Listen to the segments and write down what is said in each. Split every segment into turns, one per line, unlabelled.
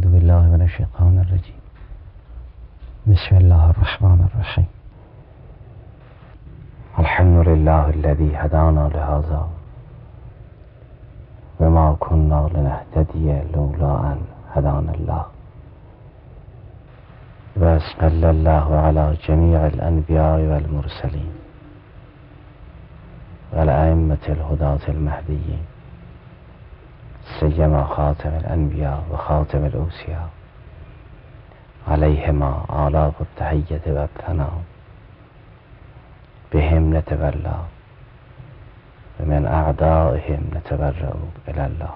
أعوذ بالله من الشيطان الرجيم. بسم الله الرحمن الرحيم. الحمد لله الذي هدانا لهذا وما كنا لنهتدي لولا أن هدانا الله. وصلى الله على جميع الأنبياء والمرسلين والأئمة الهداة المهديين، سيما خاتم الأنبياء وخاتم الأوصياء، عليهما آلاف التحية والثناء، بهم نتولى ومن أعدائهم نتبرأ إلى الله.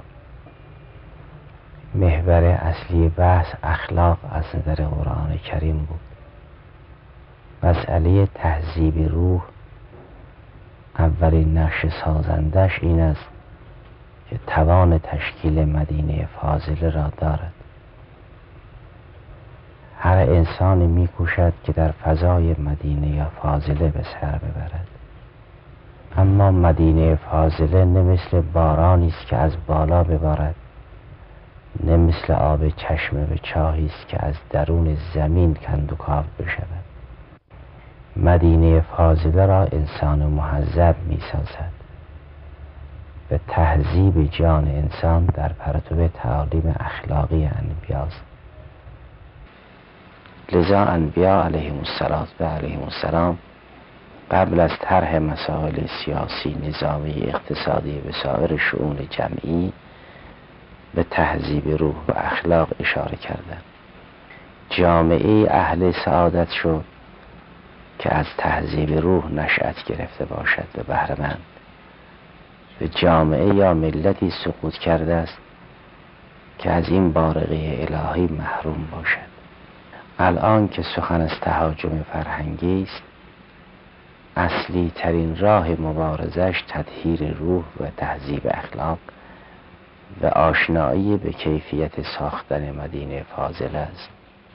محور اصلی بحث اخلاق از نظر قرآن کریم بود. مسئله تهذیب روح اولین نقش سازندش این است که توان تشکیل مدینه فاضله را دارد. هر انسانی می‌کوشد که در فضای مدینه یا فاضله به سر ببرد، اما مدینه فاضله نه مثل بارانی است که از بالا ببارد، نه مثل آب چشمه به چاهی است که از درون زمین کندوکاو بشود. مدینه فاضله را انسان مهذب می‌سازد. به تهذیب جان انسان در پرتو تعالیم اخلاقی انبیاست. لذا انبیا علیهم السلام قبل از طرح مسائل سیاسی، نظامی، اقتصادی و سایر شؤون جمعی به تهذیب روح و اخلاق اشاره کردند. جامعه اهل سعادت شد که از تهذیب روح نشأت گرفته باشد و بهره‌مند. به جامعه یا ملتی سقوط کرده است که از این بارقه الهی محروم باشد. الان که سخن از تهاجم فرهنگی است، اصلی ترین راه مبارزش تطهیر روح و تهذیب اخلاق و آشنایی به کیفیت ساختن مدینه فاضله است.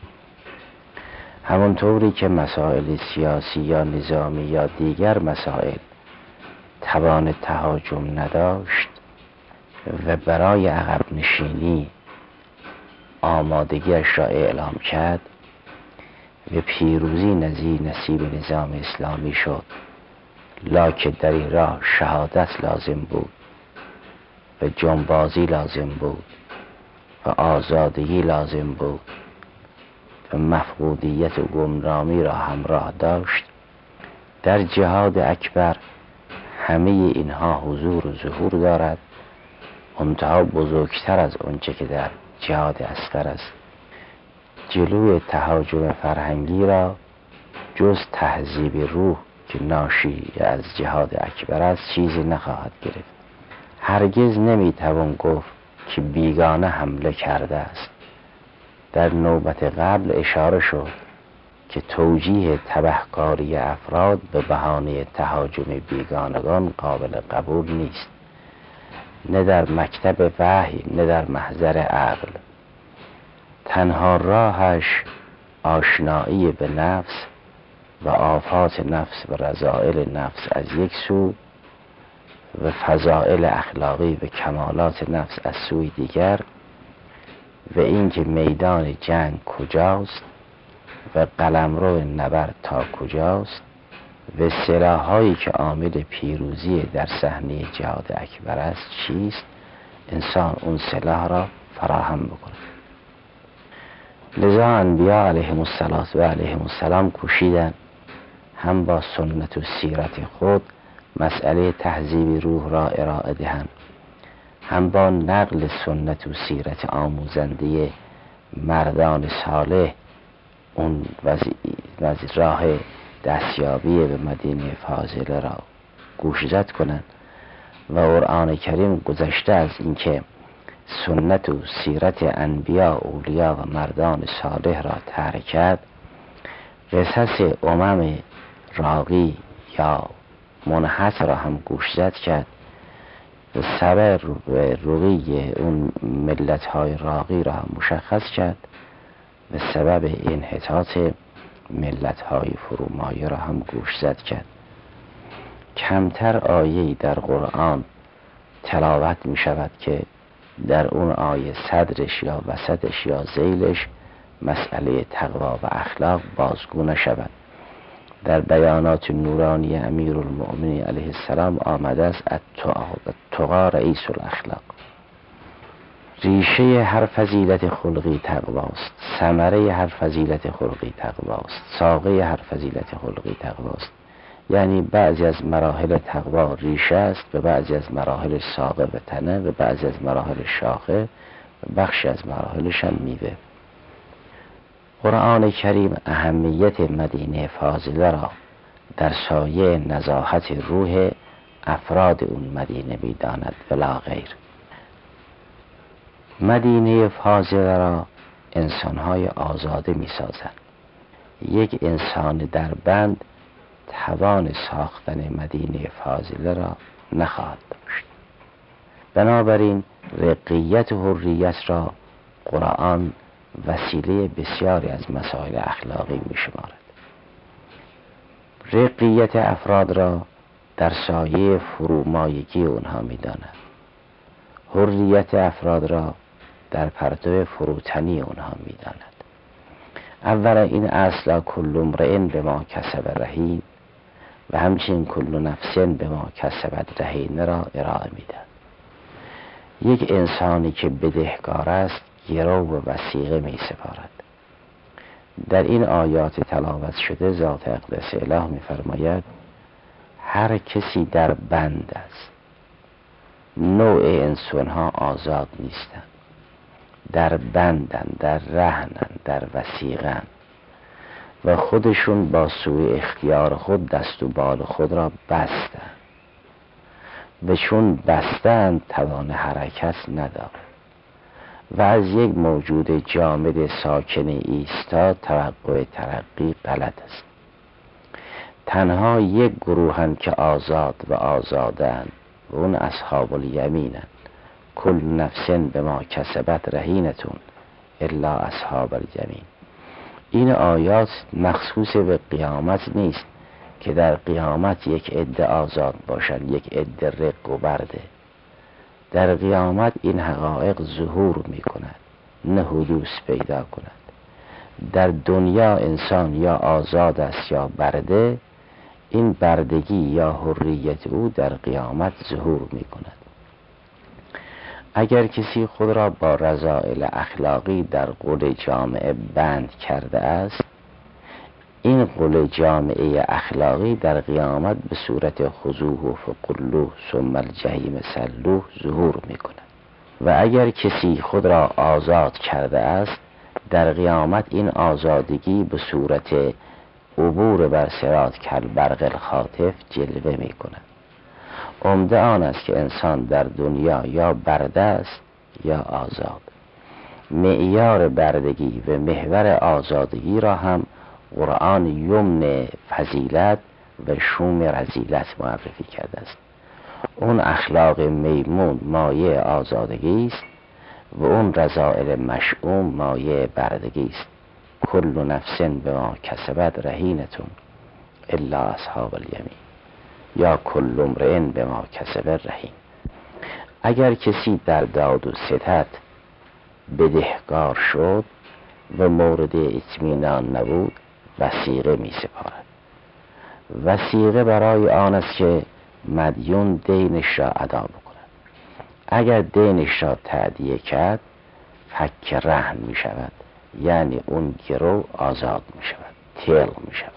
همونطوری که مسائل سیاسی یا نظامی یا دیگر مسائل توان تهاجم نداشت و برای عقب نشینی آمادگیش را اعلام کرد و پیروزی نصیب نظام اسلامی شد، لکن در این راه شهادت لازم بود و جنبازی لازم بود و آزادگی لازم بود و مفقودیت و گمرامی را همراه داشت. در جهاد اکبر همه اینها حضور و ظهور دارد، منتها بزرگتر از اونچه که در جهاد اصغر است. جلوی تهاجم فرهنگی را جز تهذیب روح که ناشی از جهاد اکبر است چیزی نخواهد گرفت. هرگز نمیتوان گفت که بیگانه حمله کرده است. در نوبت قبل اشاره شد که توجیه تبهکاری افراد به بهانه تهاجم بیگانگان قابل قبول نیست، نه در مکتب وحی نه در محضر عقل. تنها راهش آشنایی به نفس و آفات نفس و رذائل نفس از یک سو و فضائل اخلاقی و کمالات نفس از سوی دیگر، و اینکه میدان جنگ کجاست و قلمرو نبرد تا کجاست و سلاح‌هایی که عامل پیروزی در صحنه جهاد اکبر است چیست، انسان اون سلاح را فراهم بکند. لذا انبیا علیهم السلام کوشیدند هم با سنت و سیرت خود مسئله تهذیب روح را ارائه دهند، هم با نقل سنت و سیرت آموزنده مردان صالح اون راه دستیابی به مدینه فاضله را گوشزد کنند. و قرآن کریم گذشته از اینکه سنت و سیرت انبیا، اولیا و مردان صالح را طرح کرد، قصص امم راقی یا منحصر را هم گوشزد کرد و سبب رقی اون ملت‌های راقی را هم مشخص کرد و سبب انحطاط ملت‌های فرومایه را هم گوشزد کرد. کمتر آیه‌ای در قرآن تلاوت می شود که در اون آیه صدرش یا وسطش یا ذیلش مسئله تقوا و اخلاق بازگو نشود. در بیانات نورانی امیرالمؤمنین علیه السلام آمده است التقی رئیس الاخلاق. ریشه هر فضیلت خلقی تقواست، ثمره هر فضیلت خلقی تقواست، ساقه هر فضیلت خلقی تقواست. یعنی بعضی از مراحل تقوا ریشه است و بعضی از مراحل ساقه و تنه و بعضی از مراحل شاخه و بخشی از مراحلش هم میوه. قرآن کریم اهمیت مدینه فاضله را در سایه نزاهت روح افراد اون مدینه می‌داند ولا غیر. مدینه فاضله را انسان‌های آزاده می‌سازند. یک انسان در بند توان ساختن مدینه فاضله را نخواهد داشت. بنابراین رقیت و حریت را قرآن وسیله بسیاری از مسائل اخلاقی می‌شمارد. رقیت افراد را در سایه فرومایگی اونها می‌داند. حریت افراد را در پرتو فروتنی اونها می‌داند. اولا این اصلا کل امرئ بما کسب رهین و همچنین کل نفس بما کسبت رهین را ارائه می‌دهد. یک انسانی که بدهکار است گرو و وثیقه می سپارد. در این آیات تلاوت شده ذات اقدس اله می فرماید هر کسی در بند است. نوع انسان ها آزاد نیستند، در بندند، در رهنند، در وثیقند و خودشون با سوی اختیار خود دست و بال خود را بستند و چون بستند توان حرکت ندارد و از یک موجود جامد ساکن ایستاد توقع ترقی غلط است. تنها یک گروهند که آزاد و آزادند و اون اصحاب الیمینند. کل نفس بما کسبت رهینتون الا اصحاب الیمین. این آیات مخصوص به قیامت نیست که در قیامت یک عده آزاد باشند، یک عده رق و برده. در قیامت این حقایق ظهور می کند، نه حدوث پیدا کند. در دنیا انسان یا آزاد است یا برده، این بردگی یا حریت او در قیامت ظهور می کند. اگر کسی خود را با رذائل اخلاقی در قل جامعه بند کرده است، این قل جامعه اخلاقی در قیامت به صورت خذوه فغلوه ثم الجحیم صلوه ظهور می کند. و اگر کسی خود را آزاد کرده است، در قیامت این آزادگی به صورت عبور بر صراط کالبرق الخاطف جلوه می کند. عمده آن است که انسان در دنیا یا برده است یا آزاد. معیار بردگی و محور آزادگی را هم قرآن یمن فضیلت و شوم رذیلت معرفی کرده است. اون اخلاق میمون مایه آزادگی است و اون رذائل مشؤوم مایه بردگی است. کل نفس بما کسبت رهینتون الا اصحاب الیمین یا کل امرئ بما کسب رهین. اگر کسی در داد و ستد بدهکار شد و مورد اطمینان نبود، وثیقه می سپارد. وثیقه برای آن است که مدیون دینش را ادا بکند. اگر دینش را تأدیه کرد، فک رهن می شود، یعنی اون گرو آزاد می شود، تیل می شود.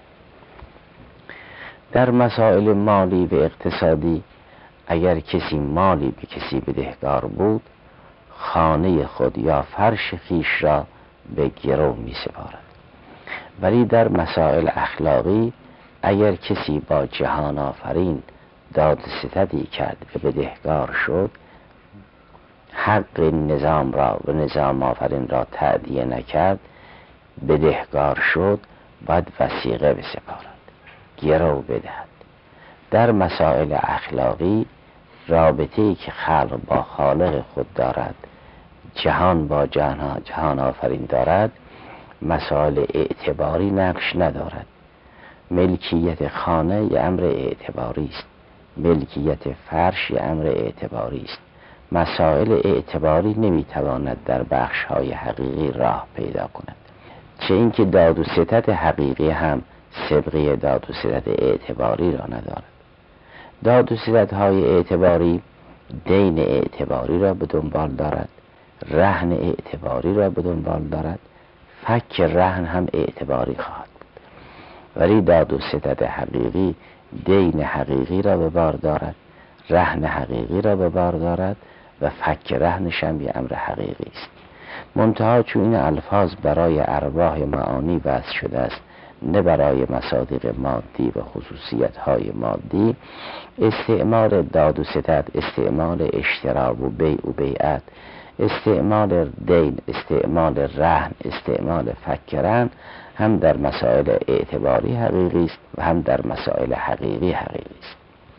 در مسائل مالی و اقتصادی اگر کسی مالی به کسی بدهکار بود، خانه خود یا فرش خیش را به گرو می سپارد. ولی در مسائل اخلاقی اگر کسی با جهان آفرین داد ستدی کرد و بدهکار شد، حق نظام را و نظام آفرین را تأدیه نکرد، بدهکار شد، باید وثیقه بسپارد، گرو بدهد. در مسائل اخلاقی رابطه‌ای که خلق با خالق خود دارد، جهان با جهان آفرین دارد، مسائل اعتباری نقش ندارد. ملکیت خانه یه امر اعتباری است، ملکیت فرش یه امر اعتباری است، مسائل اعتباری نمیتواند در بخش‌های حقیقی راه پیدا کند، چه اینکه داد و ستد حقیقی هم سابقه داد و ستد اعتباری را ندارد. داد و ستدهای اعتباری دین اعتباری را به دنبال دارد، رهن اعتباری را به دنبال دارد، فک رهن هم اعتباری خواهد بود. ولی داد و ستد حقیقی دین حقیقی را به بار دارد، رهن حقیقی را به بار دارد و فک رهنش هم یه امر حقیقی است. منتها چون این الفاظ برای ارواح معانی وضع شده است، نه برای مصادیق مادی و خصوصیت‌های مادی، استعمال داد و ستد، استعمال اشتراک و بیع و بیعت، استعمال دین، استعمال رهن، استعمال فک رهن هم در مسائل اعتباری حقیقی است و هم در مسائل حقیقی حقیقی است.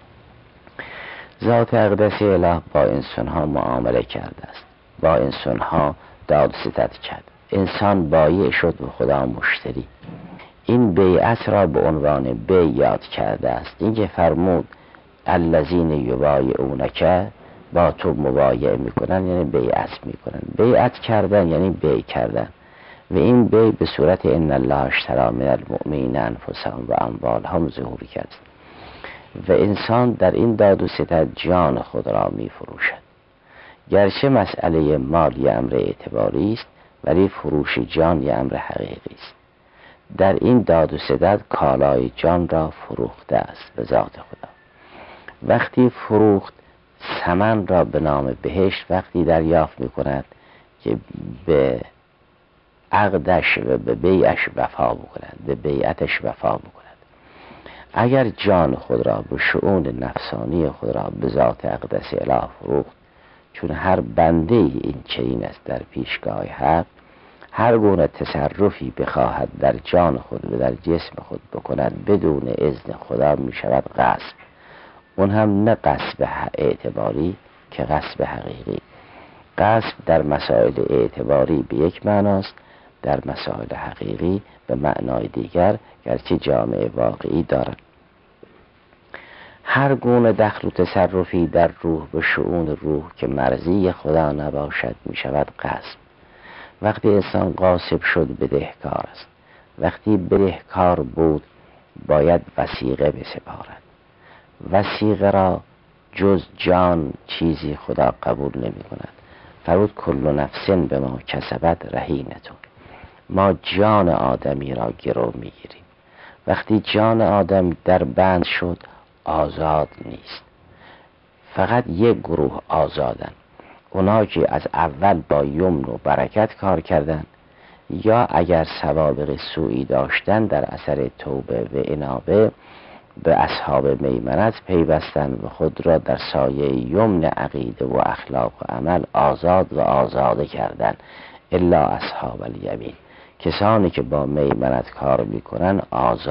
ذات اقدس اله با انسان‌ها معامله کرده است، با انسان‌ها داد و ستد کرد. انسان بایع شد و خدا مشتری. این بیعت را به عنوان بیع یاد کرده است. این که فرمود الذین یبایعونک، با تو مبایعه میکنن یعنی بیعت میکنن. بیعت کردن یعنی بیع کردن و این بیع به صورت ان الله اشتری من المؤمنین انفسهم و اموالهم ظهور کرد و انسان در این داد و ستد جان خود را میفروشد. گرچه مسئله مال یه امر اعتباری است، ولی فروش جان یه امر حقیقی است. در این داد و ستد کالای جان را فروخته است به ذات خدا. وقتی فروخت ثمن را به نام بهشت وقتی دریافت میکند که به عقدش و به بیعش وفا بکند، به بیعتش وفا بکند. اگر جان خود را به شؤون نفسانی خود را به ذات اقدس اله فروخت، چون هر بنده این چنین است در پیشگاه حق، هر گونه تصرفی بخواهد در جان خود و در جسم خود بکند بدون اذن خدا می شود غصب. اون هم نه غصب اعتباری که غصب حقیقی. غصب در مسائل اعتباری به یک معناست، در مسائل حقیقی به معنای دیگر، گرچه جامعه واقعی دارد. هر گونه دخل و تصرفی در روح به شؤون روح که مرضی خدا نباشد می شود غصب. وقتی انسان غاصب شد بدهکار است. وقتی بدهکار بود باید وثیقه بسپارد. وثیقه را جز جان چیزی خدا قبول نمی کند. فرود کل نفس به ما کسبت رهینتون. ما جان آدمی را گرو می گیریم. وقتی جان آدم در بند شد آزاد نیست. فقط یک گروه آزادن، اونا که از اول با یمن و برکت کار کردن یا اگر سوابق سوئی داشتن در اثر توبه و انابه به اصحاب میمنت پیوستن و خود را در سایه یمن عقیده و اخلاق و عمل آزاد و آزاده کردن. الا اصحاب الیمین، کسانی که با میمنت کار میکنن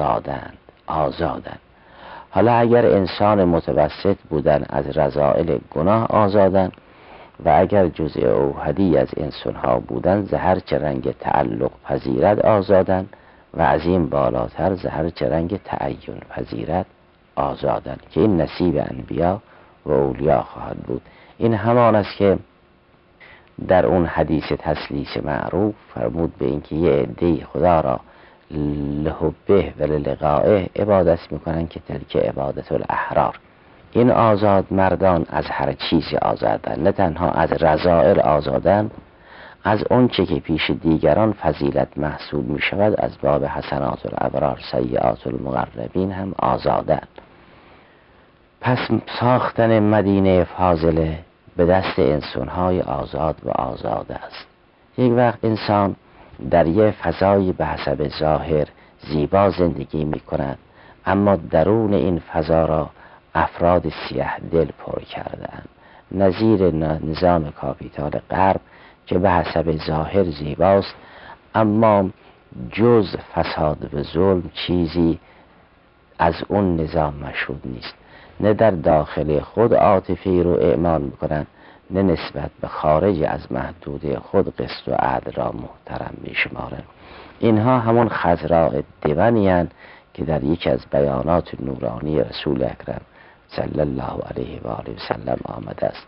آزادن. حالا اگر انسان متوسط بودن از رذائل گناه آزادن و اگر جزء اوحدی از انسانها بودن زهر چه رنگ تعلق پذیرت آزادن و از این بالاتر زهر چه رنگ تعین پذیرت آزادن که این نصیب انبیا و اولیا خواهد بود. این همان است که در اون حدیث تسلیس معروف فرمود به اینکه یه عده خدا را لحبه و للقائه عبادت میکنن که تلک عبادت الاحرار. این آزاد مردان از هر چیزی آزادن، نه تنها از رذائل آزادن، از اون چه که پیش دیگران فضیلت محسوب می شود از باب حسنات الابرار سیئات المقربین هم آزادن. پس ساختن مدینه فاضله به دست انسانهای آزاد و آزاده است. یک وقت انسان در یه فضایی به حسب ظاهر زیبا زندگی می کند، اما درون این فضا را افراد سیاه دل پر کردند، نظیر نظام کاپیتال غرب که به حسب ظاهر زیباست اما جز فساد و ظلم چیزی از اون نظام مشهود نیست. نه در داخل خود عاطفی رو اعمال میکنن، نه نسبت به خارج از محدوده خود قسط و عدل را محترم میشمارن. اینها همون خضراء دیوانی هستند که در یکی از بیانات نورانی رسول اکرم صلی الله علیه و آله و سلم آمده است.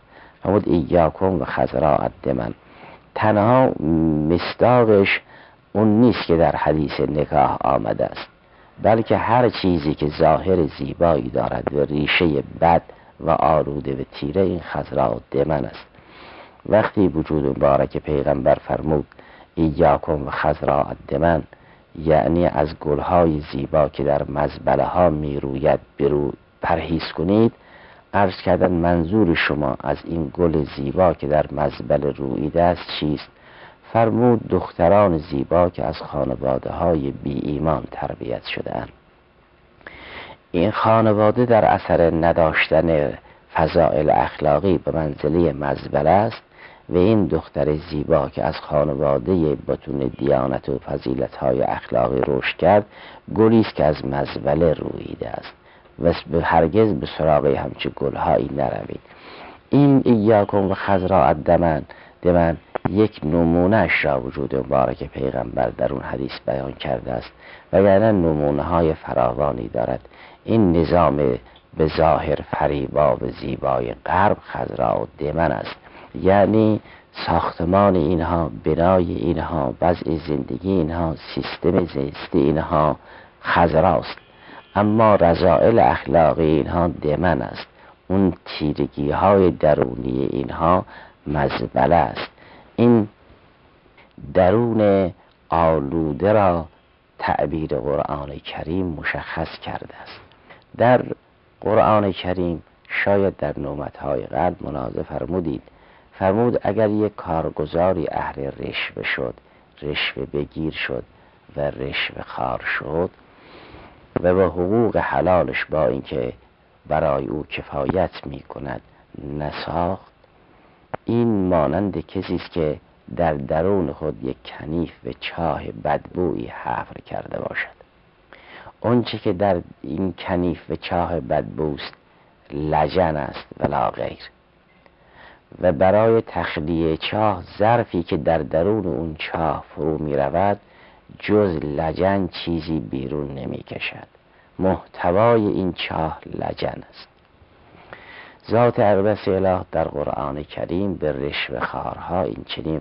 فرمود ایاکم و خضراء الدمن. تنها مصداقش اون نیست که در حدیث نکاح آمده است، بلکه هر چیزی که ظاهر زیبایی دارد و ریشه بد و آلوده و تیره، این خضراء الدمن است. وقتی وجود مبارک پیغمبر فرمود ایاکم و خضراء الدمن، یعنی از گلهای زیبا که در مزبله ها می روید برو پرهیز کنید، عرض کردن منظور شما از این گل زیبا که در مزبله رویده است چیست؟ فرمود دختران زیبا که از خانواده های بی ایمان تربیت شده‌اند. این خانواده در اثر نداشتن فضائل اخلاقی به منزله مزبله است و این دختر زیبا که از خانواده بطون دیانت و فضیلت های اخلاقی رشد کرد، گلی است که از مزبله رویده است و هرگز به سراغ همچه گلهایی نروید. این ایاکم و خضراء الدمن یک نمونهش را وجود مبارک پیغمبر در اون حدیث بیان کرده است و یعنی نمونه های فراوانی دارد. این نظام به ظاهر فریبا و زیبای غرب خضراء الدمن است، یعنی ساختمان اینها، بنای اینها، وضع زندگی اینها، سیستم زیستی اینها خضراست، اما رذائل اخلاقی اینها دمن است. اون تیرگی های درونی اینها مزبله است. این درون آلوده را تعبیر قرآن کریم مشخص کرده است. در قرآن کریم شاید در نومتهای قبل منازعه فرمود اگر یک کارگزاری اهل رشوه شد، رشوه بگیر شد و رشوه خوار شد و به حقوق حلالش با اینکه برای او کفایت می کند نساخت، این مانند کسی است که در درون خود یک کنیف و چاه بدبویی حفر کرده باشد. اونچه که در این کنیف و چاه بدبوست لجن است ولا غیر، و برای تخلیه چاه ظرفی که در درون اون چاه فرو می رود جز لجن چیزی بیرون نمی کشد. محتوای این چاه لجن است. ذات اقدس اله در قرآن کریم به رشوه خوارها این چنین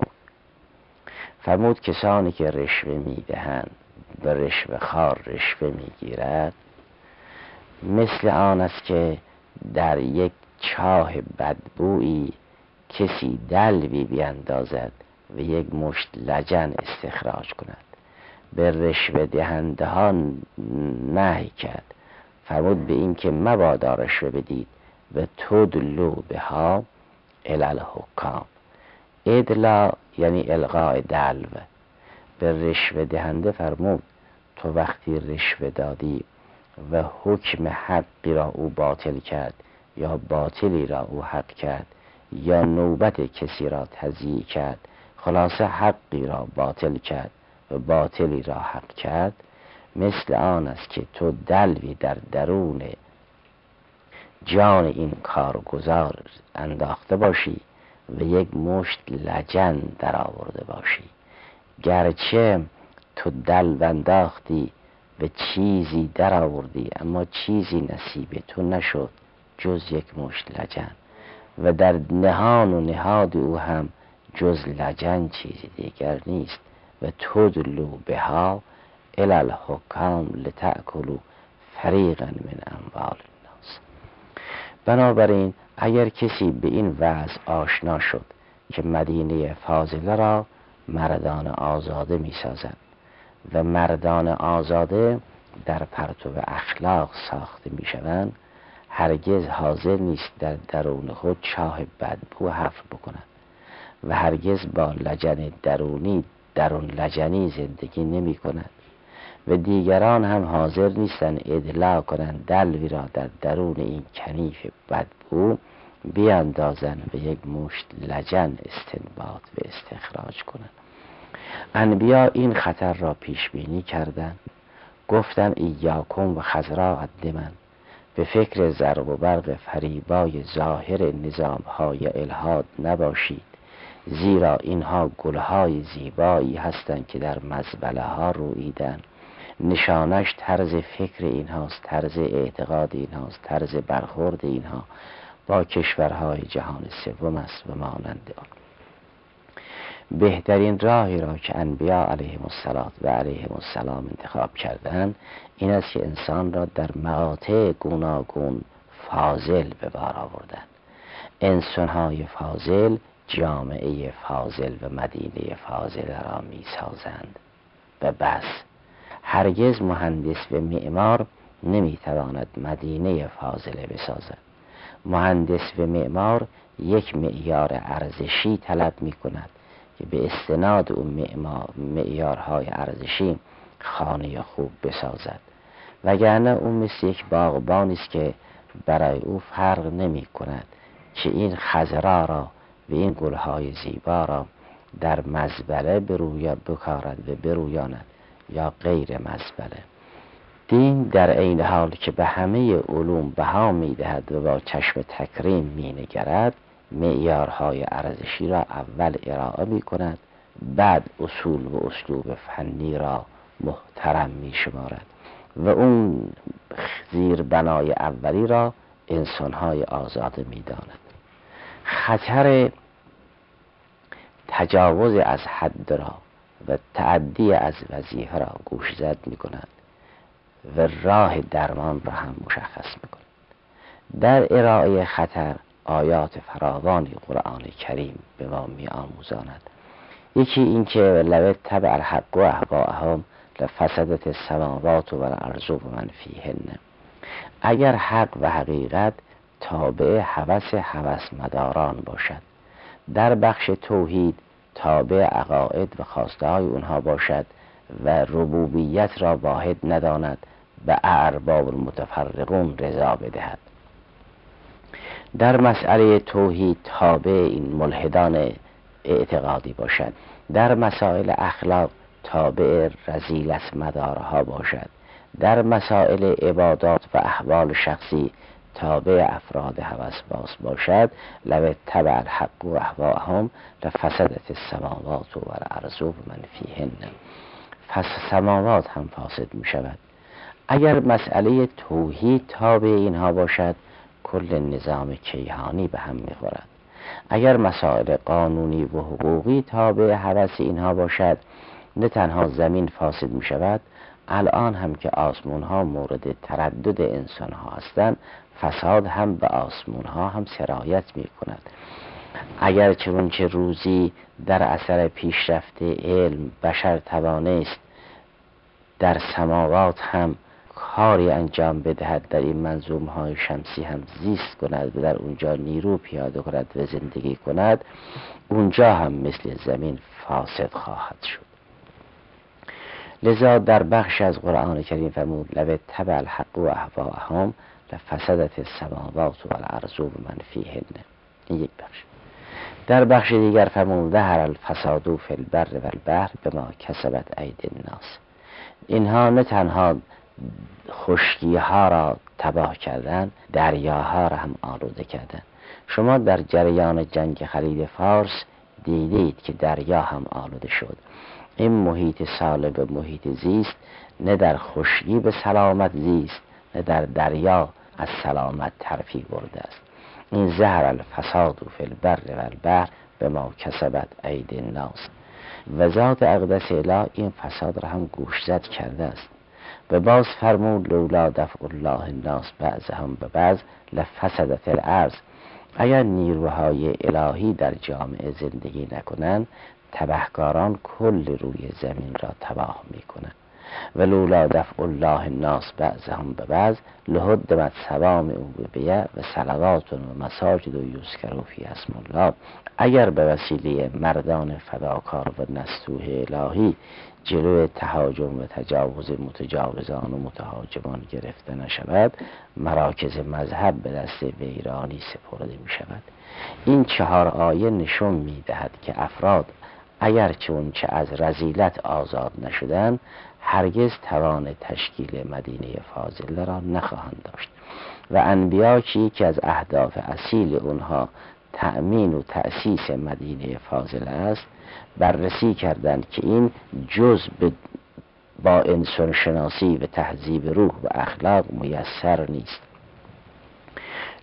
فرمود کسانی که رشوه می دهند به رشوه خوار رشوه می گیرد، مثل آن است که در یک چاه بدبویی کسی دلوی بیندازد و یک مشت لجن استخراج کند. به رشوه دهنده ها نهی کرد، فرمود به این که مبادا رشوه بدید و تدلو بها الی الحکام. ادلا یعنی القاء دلو. به رشوه دهنده فرمود تو وقتی رشوه دادی و حکم حقی را او باطل کرد یا باطلی را او حق کرد یا نوبت کسی را تضییع کرد، خلاصه حقی را باطل کرد و باطلی را حق کرد، مثل آن است که تو دلوی در درون جان این کارگزار انداخته باشی و یک مشت لجن در آورده باشی. گرچه تو دلو انداختی و چیزی در آوردی، اما چیزی نصیب تو نشد جز یک مشت لجن، و در نهان و نهاد او هم جز لجن چیزی دیگر نیست. و تدلو بها الی الحکام لتأکلوا فریقا من اموال الناس. بنابراین اگر کسی به این وضع آشنا شد که مدینه فاضله را مردان آزاده می سازند و مردان آزاده در پرتو اخلاق ساخته می شوند، هرگز حاضر نیست در درون خود چاه بدبو حفر بکند و هرگز با لجن درون لجنی زندگی نمی کند و دیگران هم حاضر نیستند ادلاع کنند دلوی را در درون این کنیف بدبو بیاندازند و یک مشت لجن استنباط و استخراج کنند. انبیا این خطر را پیش بینی کردند، گفتند ایاکم و خضراء الدمن، به فکر ضرب و برق فریبای ظاهر نظام‌های الهاد نباشید، زیرا اینها گلهای زیبایی هستند که در مزبله ها رویدن. نشانش طرز فکر اینهاست، طرز اعتقاد اینهاست، طرز برخورد اینها. با کشورهای جهان سوم است و مانند آن. بهترین راهی را که انبیا علیهم السلام انتخاب کردند این است که انسان را در مقاطع گوناگون فاضل به بار آوردند. انسانهای فاضل جامعه فاضل و مدینه فاضل را می سازند و بس. هرگز مهندس و معمار نمی تواند مدینه فاضله بسازد. مهندس و معمار یک معیار ارزشی طلب می کند که به استناد اون معیارهای ارزشی خانه خوب بسازد، وگرنه اون مثل یک باغبانی است که برای او فرق نمی کند که این خضرا را و این گلهای زیبا را در مزبله بکارد و برویاند یا غیر مزبله. دین در عین حال که به همه علوم بها می دهد و با چشم تکریم می نگرد، معیارهای ارزشی را اول ارائه می کند، بعد اصول و اسلوب فنی را محترم می شمارد و اون زیربنای اولی را انسانهای آزاده می داند. خطر تجاوز از حد را و تعدی از وظیفه را گوشزد می کند و راه درمان را هم مشخص می کند. در ارائه خطر آیات فراوانی قرآن کریم به ما می آموزاند. یکی این که لو اتبع الحق اهواءهم لفسدت السماوات والارض و من فیهن. اگر حق و حقیقت تابع هوس مداران باشد، در بخش توحید تابع عقاید و خواسته های اونها باشد و ربوبیت را واحد نداند، به ارباب المتفرقون رضا بدهد. در مسئله توحید تابع این ملحدان اعتقادی باشد، در مسائل اخلاق تابع رذیلت مدارها باشد، در مسائل عبادات و احوال شخصی تابع افراد هوسباز باشد. لو اتبع الحق اهواءهم لفسدت السماوات والارض و من فیهن. سماوات هم فاسد می شود. اگر مسئله توحید تابع اینها باشد، کل نظام کیهانی به هم می خورد. اگر مسائل قانونی و حقوقی تابع هوس اینها باشد، نه تنها زمین فاسد می شود، الان هم که آسمون ها مورد تردد انسان ها هستند، فساد هم به آسمون ها هم سرایت می کند. اگر چنانچه روزی در اثر پیشرفت علم بشر توانست در سماوات هم کاری انجام بدهد، در این منظومه های شمسی هم زیست کند و در اونجا نیرو پیاده کند و زندگی کند، اونجا هم مثل زمین فاسد خواهد شد. لذا در بخش از قرآن کریم فرمود لو اتبع الحق اهواءهم لفسدت السماوات والارض و من فیهن. این یک بخش. در بخش دیگر فرمود ظهر الفساد فی البر والبحر بما کسبت ایدی الناس. اینها نه تنها خشکی ها را تباه کردند، دریاها را هم آلوده کردند. شما در جریان جنگ خلیج فارس دیدید که دریا هم آلوده شد. این محیط سالب و محیط زیست نه در خشکی به سلامت زیست، نه در دریا از سلامت طرفی برده است. این ظهر الفساد فی البر والبحر بما کسبت ایدی الناس. و ذات اقدس اله این فساد را هم گوشزد کرده است. و باز فرمود لولا دفع الله الناس بعضهم ببعض لفسدت الارض. اگر نیروهای الهی در جامعه زندگی نکنند، تبهکاران کل روی زمین را تباه میکنند. و لولا دفع الله الناس بعضهم ببعض لهدمت صوامع و بیع و صلوات و مساجد و یذکر فیها اسم الله. اگر به وسیله مردان فداکار و نستوح الهی جلوی تهاجم و تجاوز متجاوزان و متهاجمان گرفته نشود، مراکز مذهب به دست ویرانی سپرده می شود. این 4 آیه نشون می دهد که افراد اگر چه از رذیلت آزاد نشدند، هرگز توان تشکیل مدینه فاضله را نخواهند داشت. و انبیا که از اهداف اصیل اونها تأمین و تأسیس مدینه فاضله است، بررسی کردند که این جز با انسان شناسی و تهذیب روح و اخلاق میسر نیست.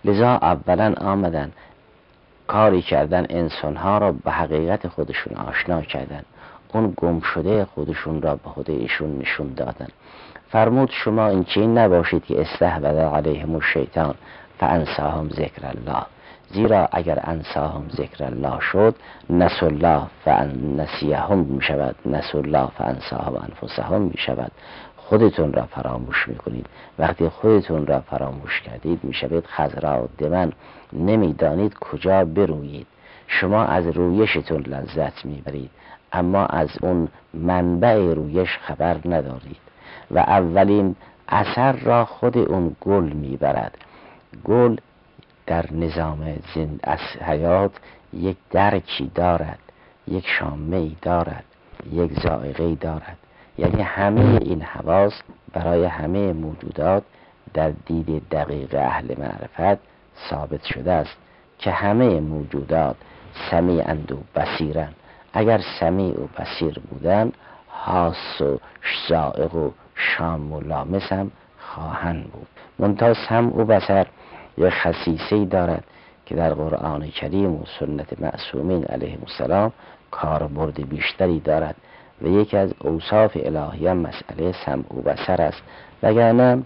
لذا اولا آمدن کاری کردن انسانها را به حقیقت خودشون آشنا کردن، اون گم شده خودشون را به خود ایشون نشون دادن. فرمود شما این چین نباشید که استحوذ علیهم الشیطان فانساهم ذکر الله، زیرا اگر انساهم ذکر الله شد نسوا الله فنسیهم می شود، نسوا الله فانساهم انفسهم می شود. خودتون را فراموش میکنید. وقتی خودتون را فراموش کردید میشوید خضرا دمن، نمیدانید کجا برویید. شما از رویشتون لذت میبرید اما از اون منبع رویش خبر ندارید و اولین اثر را خود اون گل میبرد. گل در نظام حیات یک درکی دارد، یک شامه‌ای دارد، یک ذائقه‌ای دارد. یعنی همه این حواس برای همه موجودات در دید دقیق اهل معرفت ثابت شده است که همه موجودات سمیعند و بصیرند. اگر سمیع و بصیر بودن حاس و ذائق و شام و لامس هم خواهند بود. منتها سمع و بصر یک خصیصه‌ای دارد که در قرآن کریم و سنت معصومین علیهم السلام کاربرد بیشتری دارد و یکی از اوصاف الهی مسئله سمع و بصر است. وگرنه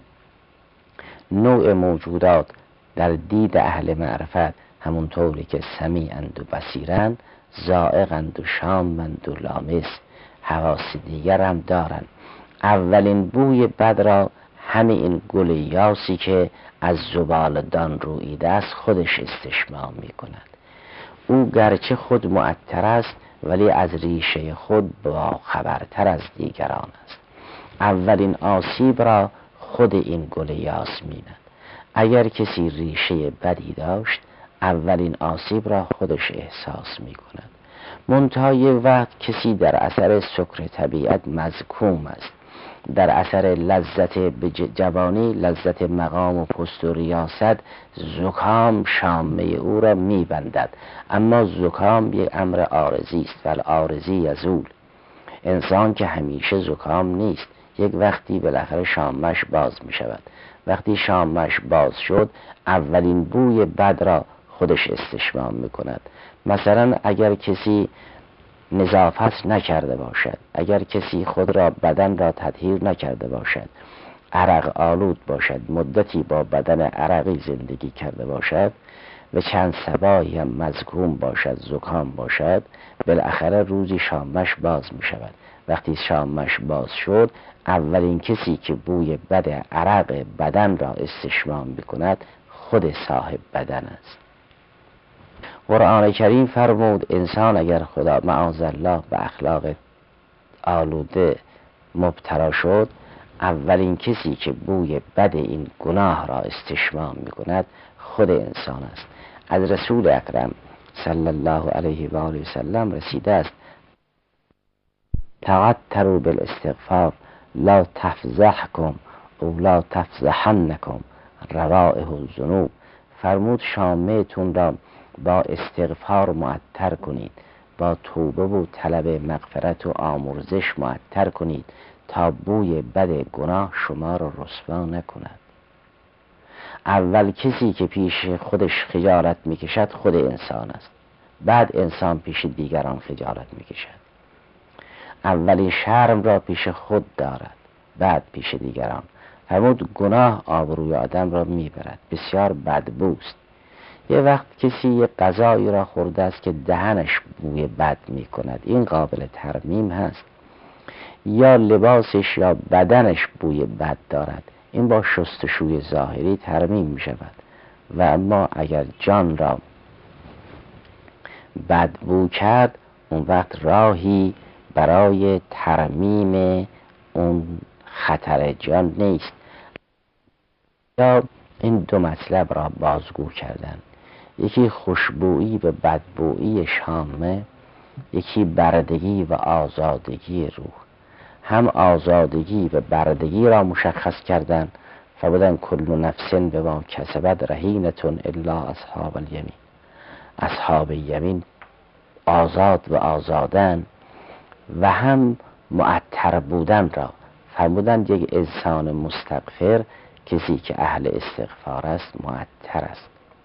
نوع موجودات در دید اهل معرفت همونطوری که سمیعند و بصیرند، ذائقند و شامند و لامس، حواس دیگر هم دارند. اولین بوی بد را همه این گل یاسی که از زبالدان رویده است خودش استشمام می کند. او گرچه خود معطر است ولی از ریشه خود با خبرتر از دیگران است. اولین آسیب را خود این گل یاس می‌بیند. اگر کسی ریشه بدی داشت اولین آسیب را خودش احساس می‌کند. منتها یک وقت کسی در اثر سکر طبیعت مزکوم است، در اثر لذت جوانی، لذت مقام و پست و ریاست، زکام شامه او را میبندد. اما زکام یک امر عارضی است و العارضی یزول. انسان که همیشه زکام نیست، یک وقتی بالاخره شامش باز می شود. وقتی شامش باز شد اولین بوی بد را خودش استشمام می کند. مثلا اگر کسی نظافت نکرده باشد، اگر کسی خود را بدن را تطهیر نکرده باشد، عرق آلود باشد، مدتی با بدن عرقی زندگی کرده باشد و چند صباحی هم مزکوم باشد، زکام باشد، بالاخره روزی شامش باز می شود. وقتی شامش باز شد اولین کسی که بوی بد عرق بدن را استشمام بکند خود صاحب بدن است. قرآن کریم فرمود انسان اگر خدا معاذالله به اخلاق آلوده مبتلا شد اولین کسی که بوی بد این گناه را استشمام میکند خود انسان است. از رسول اکرم صلی الله علیه و آله و سلم رسیده است تعطروا بالاستغفار لا تفضحکم او لا تفضحنکم روائح الذنوب. فرمود شامه‌تون را با استغفار معطر کنید، با توبه و طلب مغفرت و آمرزش معطر کنید تا بوی بد گناه شما را رسوا نکند. اول کسی که پیش خودش خجالت میکشد خود انسان است، بعد انسان پیش دیگران خجالت میکشد. اولی شرم را پیش خود دارد بعد پیش دیگران. فرمود گناه آبروی آدم را میبرد، بسیار بدبوست. یه وقت کسی یه غذایی را خورده است که دهنش بوی بد میکند، این قابل ترمیم هست. یا لباسش یا بدنش بوی بد دارد، این با شستشوی ظاهری ترمیم می شود. و اما اگر جان را بدبو کرد اون وقت راهی برای ترمیم اون خطر جان نیست. یا این دو مطلب را بازگو کردن، یکی خوشبویی و بدبویی شامه، یکی بردگی و آزادگی روح. هم آزادگی و بردگی را مشخص کردن فرمودن کل نفس بما کسبت رهینة الا اصحاب الیمین. اصحاب یمین آزاد و آزادن. و هم معطر بودن را فرمودن یک انسان مستغفر، کسی که اهل استغفار است، معطر است.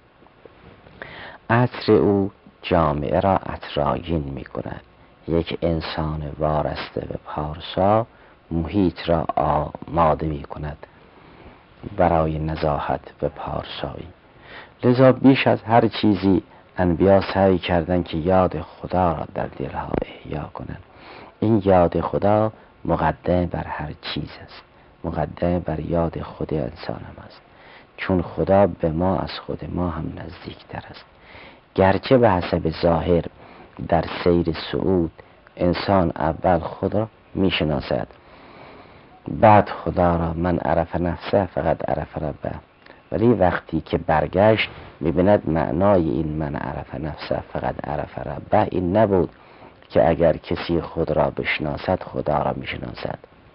عطر او جامعه را عطرآگین می کند. یک انسان وارسته به پارسا محیط را آماده می کند برای نزاهت و پارسایی. لذا بیش از هر چیزی انبیا سعی کردند که یاد خدا را در دلها احیا کنند. این یاد خدا مقدم بر هر چیز است، مقدم بر یاد خود انسان هم است، چون خدا به ما از خود ما هم نزدیکتر است. گرچه به حسب ظاهر در سیر صعود انسان اول خود را می شناسد، بعد خدا را. من عرف نفسه فقط عرف ربه. ولی وقتی که برگشت می‌بیند معنای این من عرف نفسه فقط عرف ربه این نبود که اگر کسی خود را بشناسد خدا را میشناسد،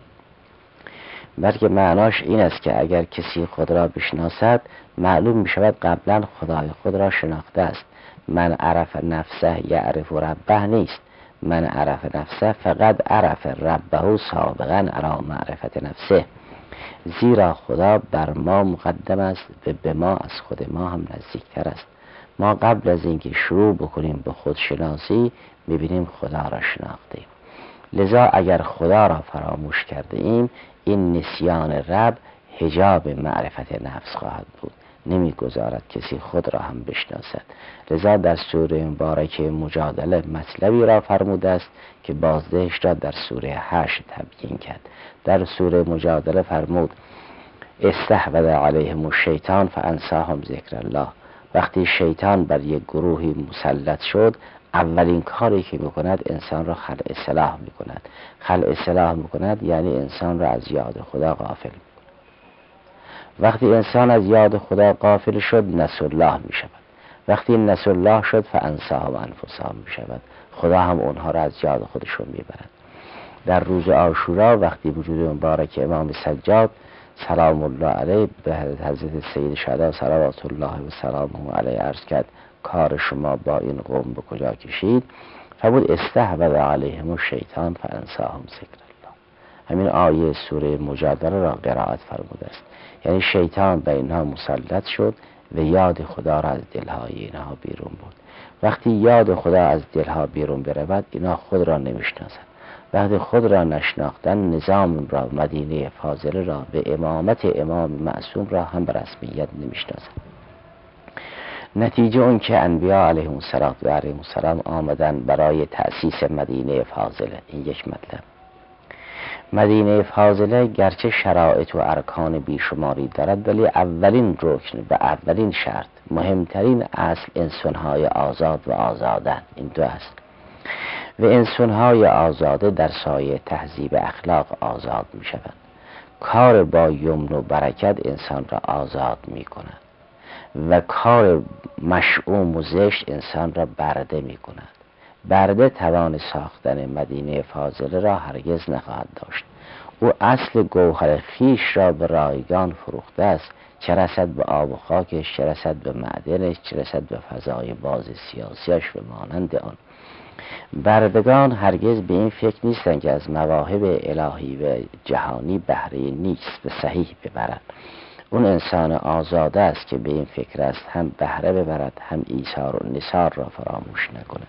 بلکه معناش این است که اگر کسی خود را بشناسد معلوم می‌شود قبلا خدای خود را شناخته است. من عرف نفسه یعرف ربه نیست. من عرف نفسه فقط عرف ربه سابقا علی معرفت نفسه، زیرا خدا بر ما مقدم است و به ما از خود ما هم نزدیکتر است. ما قبل از اینکه شروع بکنیم به خودشناسی میبینیم خدا را شناختیم. لذا اگر خدا را فراموش کرده ایم این نسیان رب حجاب معرفت نفس خواهد بود، نمیگذارد کسی خود را هم بشناسد. لذا در سوره مبارکه مجادله مطلبی را فرموده است که بازدهش را در سوره 8 تبیین کرد. در سوره مجادله فرمود استحوذ علیهم الشیطان فانساهم ذکر الله. وقتی شیطان بر یک گروهی مسلط شد اولین کاری که میکند انسان را خلع سلاح میکند. خلع سلاح میکند یعنی انسان را از یاد خدا غافل میکند. وقتی انسان از یاد خدا غافل شد نسوا الله می شود. وقتی نسوا الله شد فانساهم انفسهم می شود. خدا هم اونها را از یاد خودشون می برد. در روز عاشورا وقتی وجود مبارک امام سجاد سلام الله علیه به حضرت سید شهدا صلوات الله و سلامه علیه عرض کرد کار شما با این قوم به کجا کشید؟ فرمود استحوذ علیهم الشیطان فانساهم ذکر الله. همین آیه سوره مجادله را قرائت فرموده است. یعنی شیطان به اینها مسلط شد و یاد خدا را از دلهای اینها بیرون برد. وقتی یاد خدا از دلها بیرون برود اینا خود را نمیشناسند. وقتی خود را نشناختن نظام را مدینه فاضله را به امامت امام معصوم را هم به رسمیت نمیشناسند. نتیجه اون که انبیا علیهم السلام آمدن برای تأسیس مدینه فاضله. این یک مطلب. مدینه فاضله گرچه شرایط و ارکان بیشماری دارد ولی اولین رکن و اولین شرط مهمترین اصل انسانهای آزاد و آزادن این دو است و انسانهای آزاده در سایه تهذیب اخلاق آزاد می شوند. کار با یمن و برکت انسان را آزاد می کند و کار مشؤوم و زشت انسان را برده می کند. برده توان ساختن مدینه فاضله را هرگز نخواهد داشت. او اصل گوهر خیش را به رایگان فروخته است، چه رسد به آب و خاکش، چه رسد به معدنش، چه رسد به فضای باز سیاسیش و مانند آن. بردگان هرگز به این فکر نیستند که از مواهب الهی و جهانی بهره نیست و صحیح ببرند. اون انسان آزاده است که به این فکر است هم بهره ببرد هم ایثار و نثار را فراموش نکند.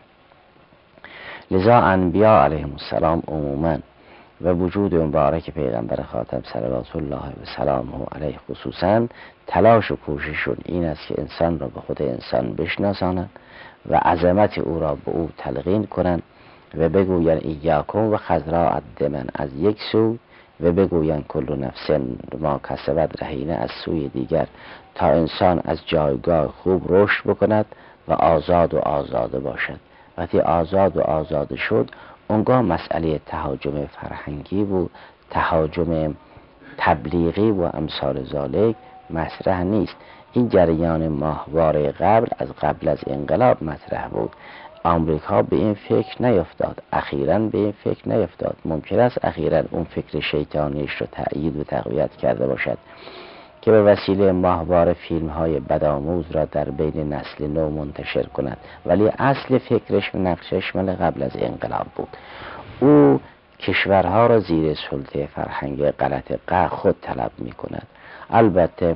لذا انبیا علیهم السلام عموما و وجود مبارک پیغمبر خاتم صلوات الله و سلامه علیه خصوصا تلاش و کوشششون این است که انسان را به خود انسان بشناسانند و عظمت او را به او تلقین کنند و بگویند ایاکم و خضراء الدمن از یک سو و بگویند کل نفس ما کسبت رهینه از سوی دیگر، تا انسان از جایگاه خوب رشد بکند و آزاد و آزاده باشد. وقتی آزاد و آزاده شد اونگاه مسئله تهاجم فرهنگی و تهاجم تبلیغی و امثال ذالک مطرح نیست. این جریان ماهواره قبل از انقلاب مطرح بود. آمریکا به این فکر نیفتاد، اخیراً به این فکر نیفتاد. ممکن است اخیراً اون فکر شیطانیش رو تأیید و تقویت کرده باشد که به وسیله ماهواره فیلم‌های بدآموز را در بین نسل نو منتشر کند، ولی اصل فکرش و نقشش مال قبل از انقلاب بود. او کشورها را زیر سلطه فرهنگ غلط خود طلب می کند. البته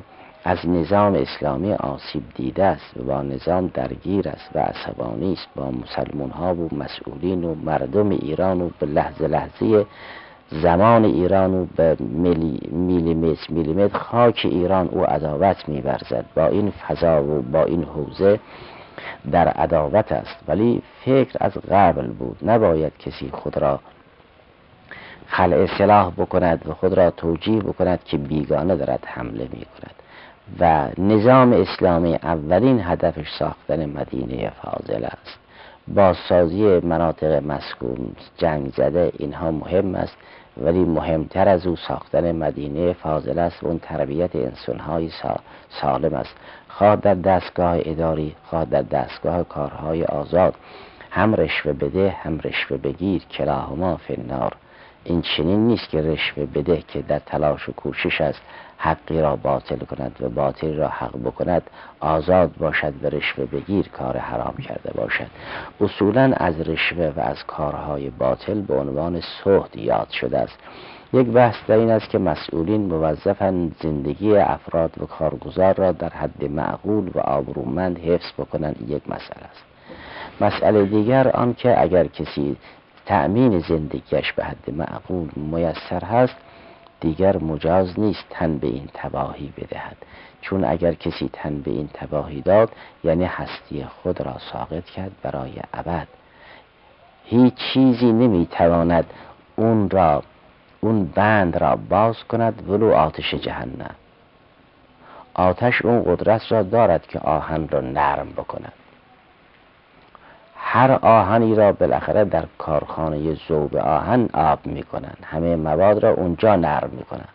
از نظام اسلامی آسیب دیده است و با نظام درگیر است و عصبانی است با مسلمان ها و مسئولین و مردم ایران و به لحظه لحظه زمان ایران و به میلیمتر خاک ایران او عداوت می‌ورزد. با این فضا و با این حوزه در عداوت است، ولی فکر از قبل بود. نباید کسی خود را خلع سلاح بکند و خود را توجیه بکند که بیگانه دارد حمله می کند. و نظام اسلامی اولین هدفش ساختن مدینه فاضله است. بازسازی مناطق مسکون، جنگ زده، اینها مهم است، ولی مهمتر از او ساختن مدینه فاضله است و اون تربیت انسان‌های سالم است، خواه در دستگاه اداری، خواه در دستگاه کارهای آزاد. هم رشوه بده هم رشوه بگیر، کلاهما فی النار. این چنین نیست که رشوه بده که در تلاش و کوشش است حقی را باطل کند و باطل را حق بکند، آزاد باشد و رشوه بگیر کار حرام کرده باشد. اصولا از رشوه و از کارهای باطل به عنوان سهد یاد شده است. یک بحث در این است که مسئولین موظفند زندگی افراد و کارگزار را در حد معقول و آبرومند حفظ بکنند. یک مسئله است. مسئله دیگر آن که اگر کسی تأمین زندگیش به حد معقول میسر هست، دیگر مجاز نیست تن به این تباهی بدهد، چون اگر کسی تن به این تباهی داد یعنی هستی خود را ساقط کرد برای ابد. هیچ چیزی نمیتواند اون بند را باز کند ولو آتش جهنم. آتش اون قدرت را دارد که آهن را نرم بکند. هر آهنی را بالاخره در کارخانه ذوب آهن آب میکنن، همه مواد را اونجا نرم میکنن.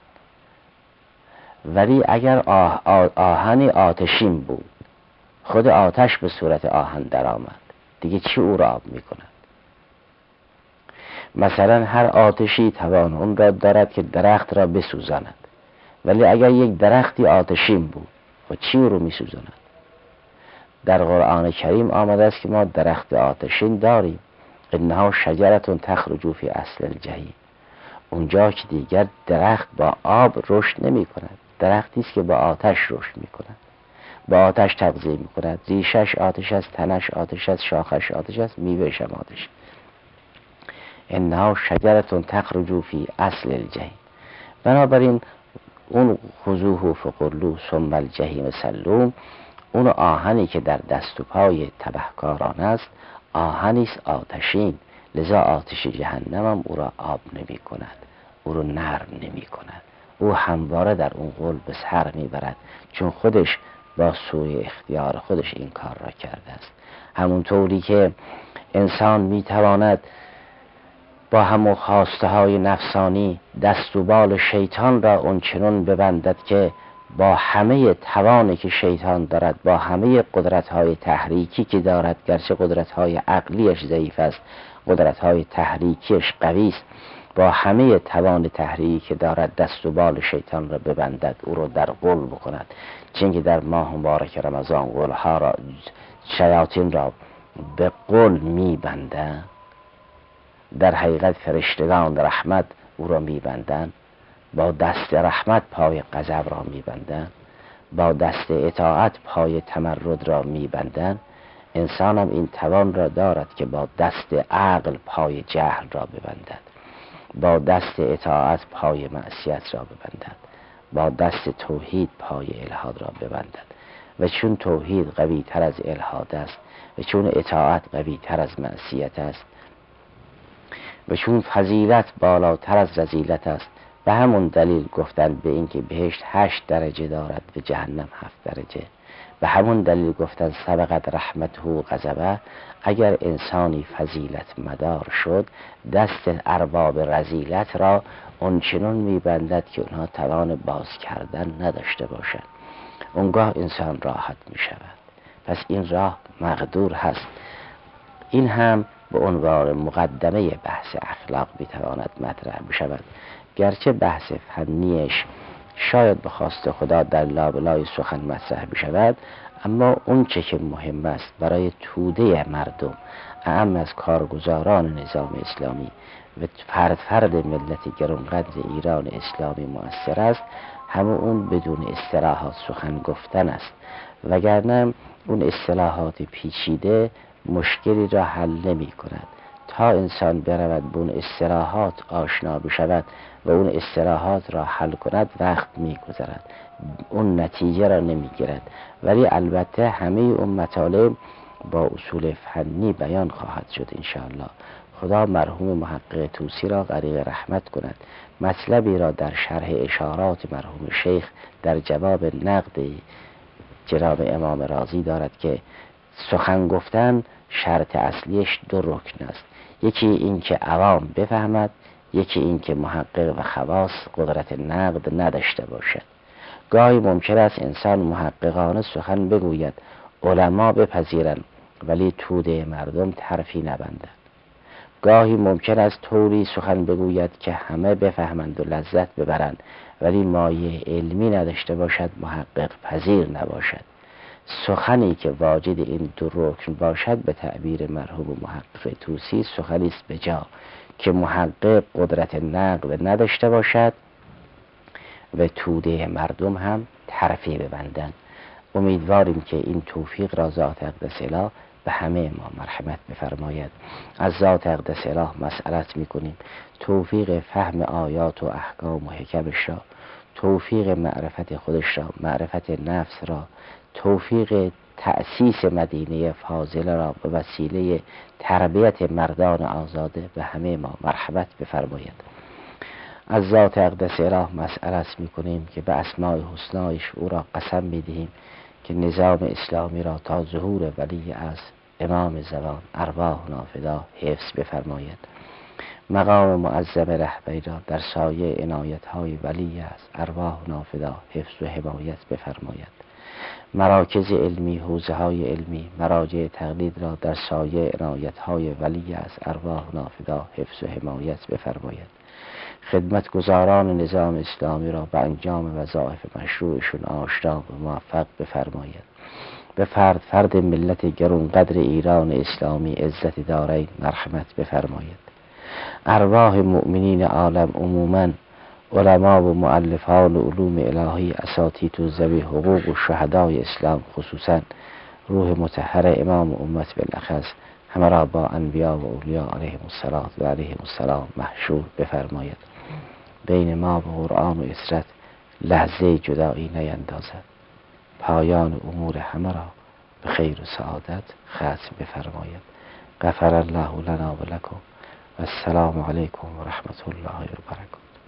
ولی اگر آهنی آتشین بود، خود آتش به صورت آهن در آمد، دیگه چی او را آب میکند؟ مثلا هر آتشی توان اون را دارد که درخت را بسوزاند، ولی اگر یک درختی آتشین بود و چی او رو میسوزاند؟ در قرآن کریم آمده است که ما درخت آتشین داریم، انها شجرتون تخرج فی اصل الجحیم. اونجا که دیگر درخت با آب رشد نمی کند، درختی است که با آتش رشد می کند، با آتش تغذیه می کند. ریشش آتش است، تنش آتش است، شاخش آتش است، میوهش هم آتش. انها شجرتون تخرج فی اصل الجحیم. بنابراین اون خذوه فغلوه ثم الجحیم صلوه، اون آهنی که در دست و پای تبهکاران است آهنی است آتشین، لذا آتش جهنم هم او را آب نمی کند، او را نرم نمی کند. او همواره در اون غل به سر می برد، چون خودش با سوی اختیار خودش این کار را کرده است. همونطوری که انسان می تواند با همون خواسته های نفسانی دست و بال شیطان را اونچنان ببندد که با همه توانی که شیطان دارد، با همه قدرت‌های تحریکی که دارد، گرچه قدرت‌های عقلیش ضعیف است، قدرت‌های تحریکیش قوی است، با همه توان تحریکی که دارد دست و بال شیطان را ببندد، او را در غل بکند. چون که در ماه مبارک رمضان غلها را، شیاطین را به غل می‌بندند، در حقیقت فرشتگان رحمت او را می‌بندند، با دست رحمت پای غضب را می‌بندند، با دست اطاعت پای تمرد را می‌بندند. انسان هم این توان را دارد که با دست عقل پای جهل را ببندد، با دست اطاعت پای معصیت را ببندد، با دست توحید پای الحاد را ببندد. و چون توحید قوی تر از الحاد است و چون اطاعت قوی تر از معصیت است و چون فضیلت بالاتر از رذیلت است، به همون دلیل گفتن به این که بهشت 8 درجه دارد و جهنم 7 درجه. به همون دلیل گفتن سبقت رحمته و غضبه. اگر انسانی فضیلت مدار شد، دست ارباب رذیلت را اونچنان میبندد که اونها توان باز کردن نداشته باشند. اونگاه انسان راحت میشود. پس این راه مقدور هست. این هم به عنوان مقدمه بحث اخلاق میتواند مطرح بشود، گرچه بحث فنیش شاید به خواست خدا در لابلای سخن مطرح بشود، اما اون چه که مهم است برای توده مردم، اعم از کارگزاران نظام اسلامی و فرد ملت گرانقدر ایران اسلامی مؤثر است، همه اون بدون اصطلاحات سخن گفتن است، وگرنه اون اصطلاحات پیچیده مشکلی را حل نمی کند. تا انسان برود به اون اصطلاحات آشنا بشود و اون اصطلاحات را حل کند وقت می گذرد، اون نتیجه را نمی گیرد. ولی البته همه اون مطالب با اصول فنی بیان خواهد شد انشاءالله. خدا مرحوم محقق طوسی را غریق رحمت کند. مطلبی را در شرح اشارات مرحوم شیخ در جواب نقد جناب امام رازی دارد که سخن گفتن شرط اصلیش دو رکن است. یکی این که عوام بفهمد، یکی این که محقق و خواص قدرت نقد نداشته باشد. گاهی ممکن است انسان محققانه سخن بگوید، علما بپذیرند، ولی توده مردم طرفی نبندند. گاهی ممکن است طوری سخن بگوید که همه بفهمند و لذت ببرند، ولی مایه علمی نداشته باشد، محقق پذیر نباشد. سخنی که واجد این دو رکن باشد به تعبیر مرحوم محقق طوسی سخنی است به جا، که محقق قدرت نقد نداشته باشد و توده مردم هم طرفی ببندند. امیدواریم که این توفیق را ذات اقدس اله به همه ما مرحمت بفرماید. از ذات اقدس اله مسئلت میکنیم توفیق فهم آیات و احکام و حکمش را، توفیق معرفت خودش را، معرفت نفس را، توفیق تأسیس مدینه فاضله را به وسیله تربیت مردان آزاده به همه ما مرحمت بفرماید. از ذات اقدس اله مسئلت میکنیم که به اسماء حسنایش او را قسم میدهیم که نظام اسلامی را تا ظهور ولی از امام زمان ارواح نافدا حفظ بفرماید. مقام معظم رهبری را در سایه عنایت‌های ولی از ارواح نافدا حفظ و حمایت بفرماید. مراکز علمی، حوزه‌های علمی، مراجع تقلید را در سایه عنایت‌های ولی از ارواح نافدا حفظ و حمایت بفرماید. خدمتگزاران نظام اسلامی را به انجام وظایف مشروعشون آشنا و موفق بفرماید. به فرد ملت گرانقدر ایران اسلامی عزت دارین مرحمت بفرماید. ارواح مؤمنین عالم عموماً، علما و مؤلفان علوم الهی، اساتید و ذوی حقوق و شهدای اسلام خصوصاً، روح مطهر امام امت بالاخص، همه را با انبیا و اولیاء علیهم السلام محشور بفرماید. بین ما و قرآن و اسرت لحظه جدایی نیندازد. پایان امور همه را به خیر و سعادت ختم بفرماید. غفر الله لنا و لکم و السلام علیکم و رحمت الله و برکاته.